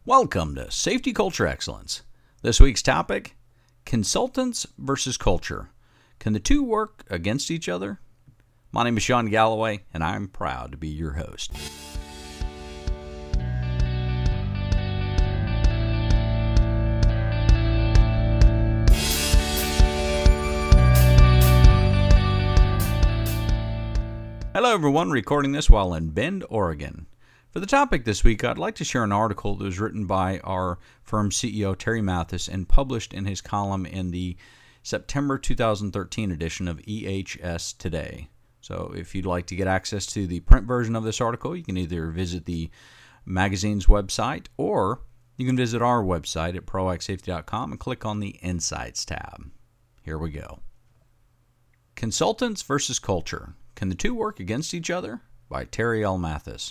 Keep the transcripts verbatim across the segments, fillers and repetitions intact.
Welcome to Safety Culture Excellence. This week's topic, consultants versus culture. Can the two work against each other? My name is Sean Galloway, and I'm proud to be your host. Hello everyone, recording this while in Bend, Oregon. For the topic this week, I'd like to share an article that was written by our firm's C E O, Terry Mathis, and published in his column in the September two thousand thirteen edition of E H S Today. So if you'd like to get access to the print version of this article, you can either visit the magazine's website or you can visit our website at proact safety dot com and click on the Insights tab. Here we go. Consultants versus Culture. Can the two work against each other? By Terry L. Mathis.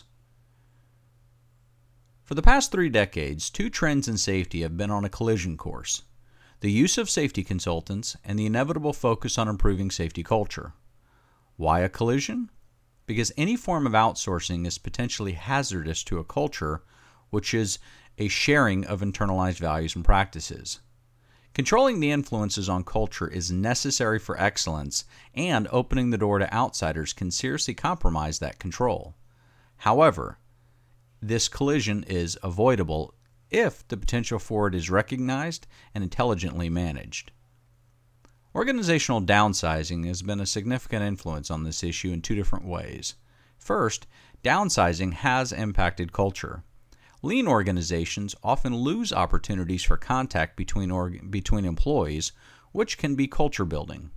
For the past three decades, two trends in safety have been on a collision course: the use of safety consultants and the inevitable focus on improving safety culture. Why a collision? Because any form of outsourcing is potentially hazardous to a culture, which is a sharing of internalized values and practices. Controlling the influences on culture is necessary for excellence, and opening the door to outsiders can seriously compromise that control. However, this collision is avoidable if the potential for it is recognized and intelligently managed. Organizational downsizing has been a significant influence on this issue in two different ways. First, downsizing has impacted culture. Lean organizations often lose opportunities for contact between, org- between employees, which can be culture building.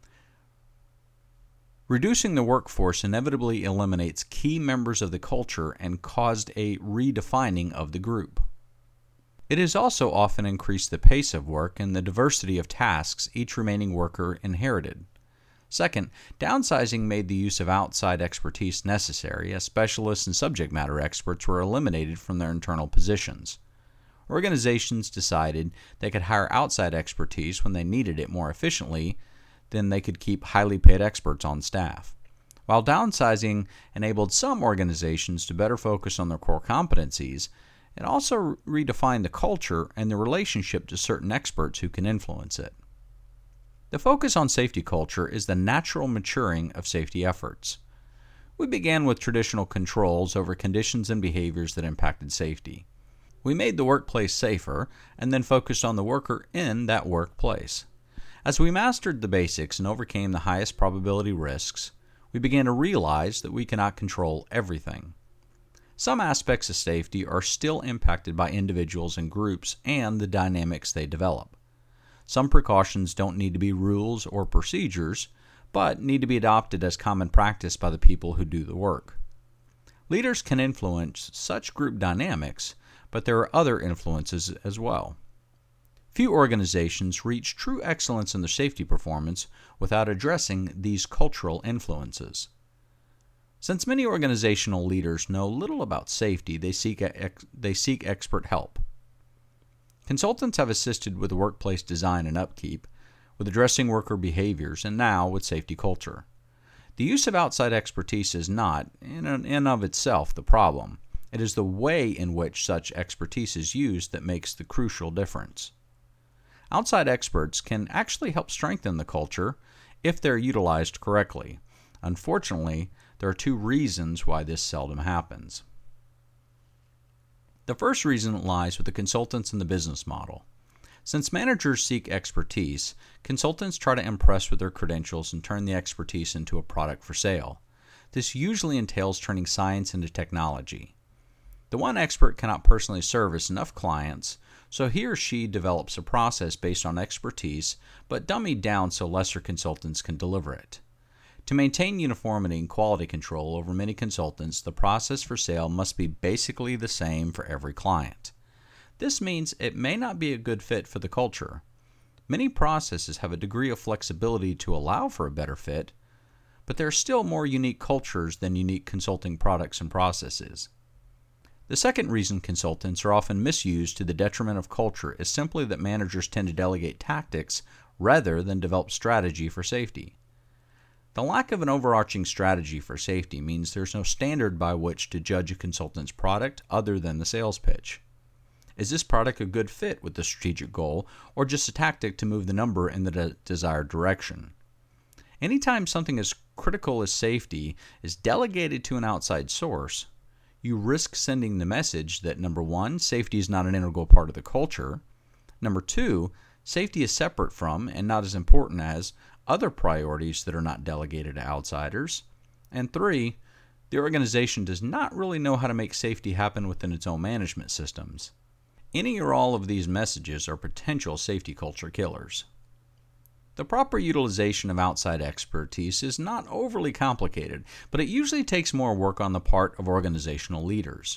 Reducing the workforce inevitably eliminates key members of the culture and caused a redefining of the group. It has also often increased the pace of work and the diversity of tasks each remaining worker inherited. Second, downsizing made the use of outside expertise necessary, as specialists and subject matter experts were eliminated from their internal positions. Organizations decided they could hire outside expertise when they needed it more efficiently than they could keep highly paid experts on staff. While downsizing enabled some organizations to better focus on their core competencies, it also redefined the culture and the relationship to certain experts who can influence it. The focus on safety culture is the natural maturing of safety efforts. We began with traditional controls over conditions and behaviors that impacted safety. We made the workplace safer and then focused on the worker in that workplace. As we mastered the basics and overcame the highest probability risks, we began to realize that we cannot control everything. Some aspects of safety are still impacted by individuals and groups and the dynamics they develop. Some precautions don't need to be rules or procedures, but need to be adopted as common practice by the people who do the work. Leaders can influence such group dynamics, but there are other influences as well. Few organizations reach true excellence in their safety performance without addressing these cultural influences. Since many organizational leaders know little about safety, they seek, ex- they seek expert help. Consultants have assisted with workplace design and upkeep, with addressing worker behaviors, and now with safety culture. The use of outside expertise is not, in and of itself, the problem. It is the way in which such expertise is used that makes the crucial difference. Outside experts can actually help strengthen the culture if they're utilized correctly. Unfortunately, there are two reasons why this seldom happens. The first reason lies with the consultants and the business model. Since managers seek expertise, consultants try to impress with their credentials and turn the expertise into a product for sale. This usually entails turning science into technology. The one expert cannot personally service enough clients, so he or she develops a process based on expertise, but dummied down so lesser consultants can deliver it. To maintain uniformity and quality control over many consultants, the process for sale must be basically the same for every client. This means it may not be a good fit for the culture. Many processes have a degree of flexibility to allow for a better fit, but there are still more unique cultures than unique consulting products and processes. The second reason consultants are often misused to the detriment of culture is simply that managers tend to delegate tactics rather than develop strategy for safety. The lack of an overarching strategy for safety means there's no standard by which to judge a consultant's product other than the sales pitch. Is this product a good fit with the strategic goal, or just a tactic to move the number in the de- desired direction? Anytime something as critical as safety is delegated to an outside source, you risk sending the message that, number one, safety is not an integral part of the culture. Number two, safety is separate from and not as important as other priorities that are not delegated to outsiders. And three, the organization does not really know how to make safety happen within its own management systems. Any or all of these messages are potential safety culture killers. The proper utilization of outside expertise is not overly complicated, but it usually takes more work on the part of organizational leaders.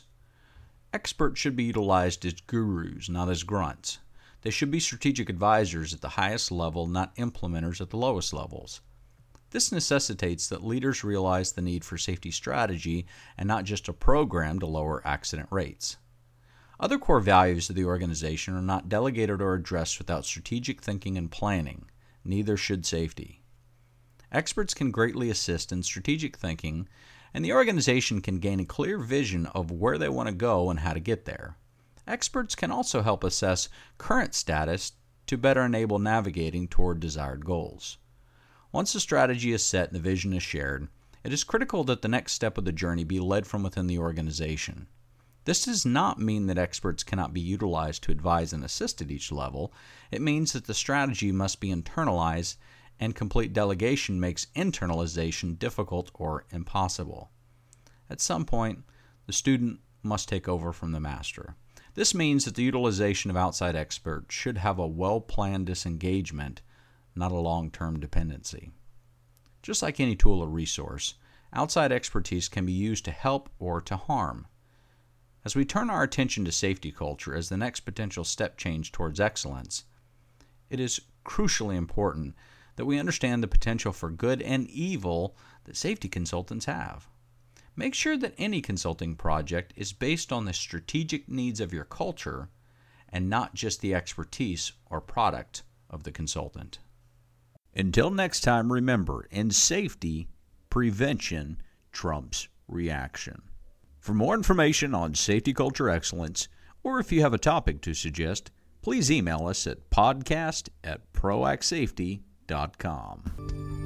Experts should be utilized as gurus, not as grunts. They should be strategic advisors at the highest level, not implementers at the lowest levels. This necessitates that leaders realize the need for safety strategy and not just a program to lower accident rates. Other core values of the organization are not delegated or addressed without strategic thinking and planning. Neither should safety. Experts can greatly assist in strategic thinking, and the organization can gain a clear vision of where they want to go and how to get there. Experts can also help assess current status to better enable navigating toward desired goals. Once the strategy is set and the vision is shared, it is critical that the next step of the journey be led from within the organization. This does not mean that experts cannot be utilized to advise and assist at each level. It means that the strategy must be internalized, and complete delegation makes internalization difficult or impossible. At some point, the student must take over from the master. This means that the utilization of outside experts should have a well-planned disengagement, not a long-term dependency. Just like any tool or resource, outside expertise can be used to help or to harm. As we turn our attention to safety culture as the next potential step change towards excellence, it is crucially important that we understand the potential for good and evil that safety consultants have. Make sure that any consulting project is based on the strategic needs of your culture and not just the expertise or product of the consultant. Until next time, remember, in safety, prevention trumps reaction. For more information on safety culture excellence, or if you have a topic to suggest, please email us at podcast at proact safety dot com.